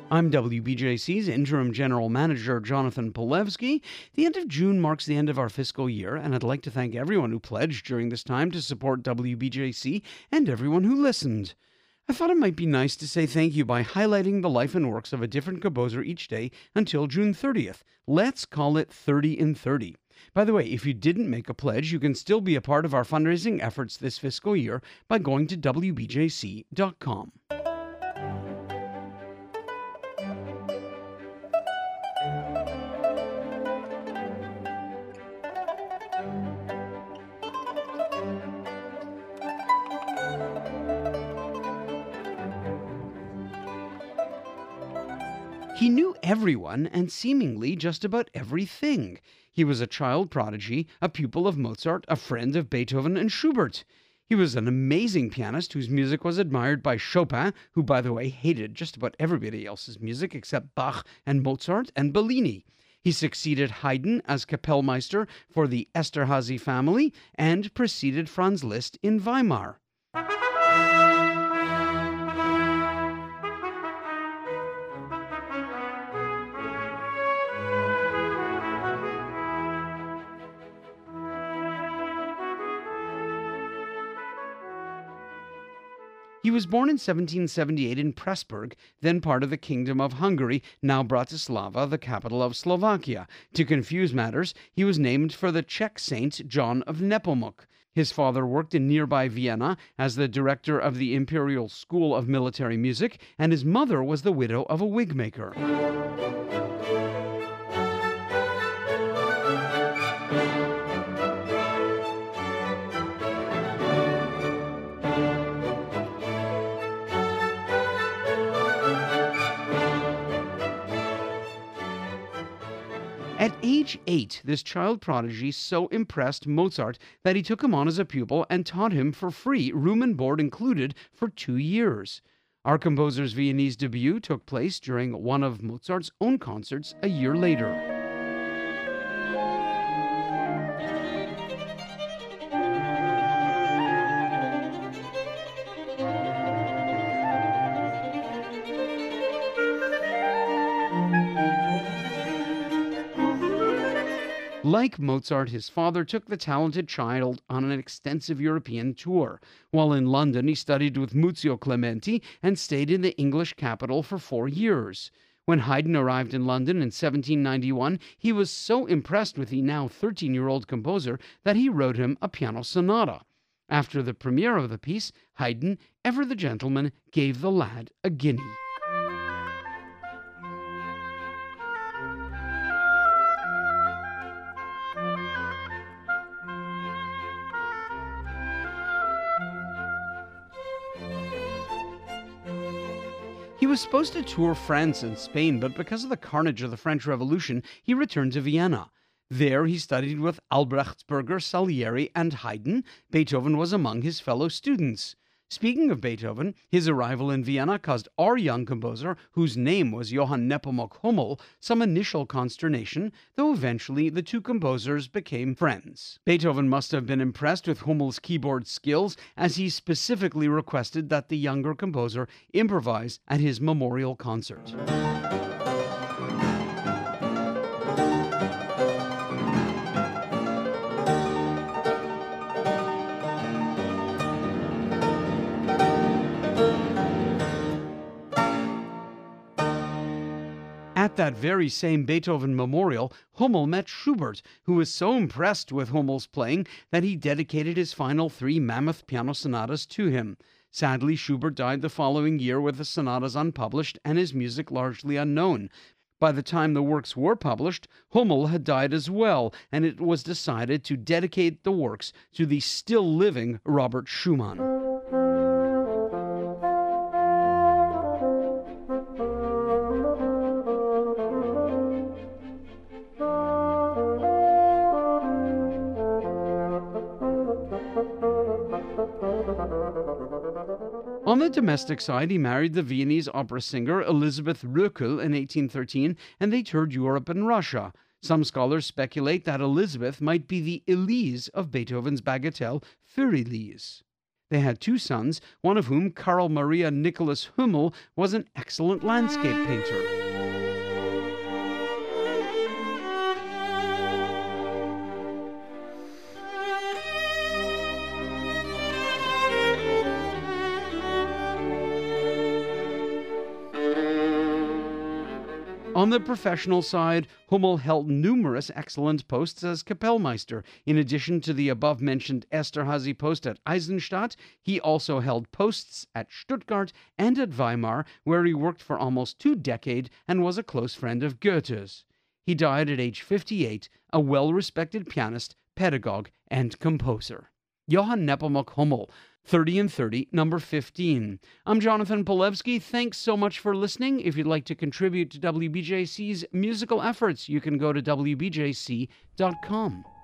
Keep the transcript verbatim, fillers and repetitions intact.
I'm W B J C's Interim General Manager, Jonathan Polewski. The end of June marks the end of our fiscal year, and I'd like to thank everyone who pledged during this time to support W B J C and everyone who listened. I thought it might be nice to say thank you by highlighting the life and works of a different composer each day until June thirtieth. Let's call it thirty in thirty. By the way, if you didn't make a pledge, you can still be a part of our fundraising efforts this fiscal year by going to W B J C dot com. He knew everyone and seemingly just about everything. He was a child prodigy, a pupil of Mozart, a friend of Beethoven and Schubert. He was an amazing pianist whose music was admired by Chopin, who, by the way, hated just about everybody else's music except Bach and Mozart and Bellini. He succeeded Haydn as Kapellmeister for the Esterhazy family and preceded Franz Liszt in Weimar. He was born in seventeen seventy-eight in Pressburg, then part of the Kingdom of Hungary, now Bratislava, the capital of Slovakia. To confuse matters, he was named for the Czech saint John of Nepomuk. His father worked in nearby Vienna as the director of the Imperial School of Military Music, and his mother was the widow of a wig maker. At age eight, this child prodigy so impressed Mozart that he took him on as a pupil and taught him for free, room and board included, for two years. Our composer's Viennese debut took place during one of Mozart's own concerts a year later. Like Mozart, his father took the talented child on an extensive European tour. While in London, he studied with Muzio Clementi and stayed in the English capital for four years. When Haydn arrived in London in seventeen ninety-one, he was so impressed with the now thirteen-year-old composer that he wrote him a piano sonata. After the premiere of the piece, Haydn, ever the gentleman, gave the lad a guinea. He was supposed to tour France and Spain, but because of the carnage of the French Revolution, he returned to Vienna. There he studied with Albrechtsberger, Salieri, and Haydn. Beethoven was among his fellow students. Speaking of Beethoven, his arrival in Vienna caused our young composer, whose name was Johann Nepomuk Hummel, some initial consternation, though eventually the two composers became friends. Beethoven must have been impressed with Hummel's keyboard skills, as he specifically requested that the younger composer improvise at his memorial concert. At that very same Beethoven memorial, Hummel met Schubert, who was so impressed with Hummel's playing that he dedicated his final three mammoth piano sonatas to him. Sadly, Schubert died the following year with the sonatas unpublished and his music largely unknown. By the time the works were published, Hummel had died as well, and it was decided to dedicate the works to the still living Robert Schumann. On the domestic side, he married the Viennese opera singer Elisabeth Röckel in eighteen thirteen, and they toured Europe and Russia. Some scholars speculate that Elisabeth might be the Elise of Beethoven's bagatelle, Für Elise. They had two sons, one of whom, Karl Maria Nicholas Hummel, was an excellent landscape painter. On the professional side, Hummel held numerous excellent posts as Kapellmeister. In addition to the above-mentioned Esterhazy post at Eisenstadt, he also held posts at Stuttgart and at Weimar, where he worked for almost two decades and was a close friend of Goethe's. He died at age fifty-eight, a well-respected pianist, pedagogue, and composer. Johann Nepomuk Hummel, thirty and thirty, number fifteen. I'm Jonathan Polewski. Thanks so much for listening. If you'd like to contribute to W B J C's musical efforts, you can go to W B J C dot com.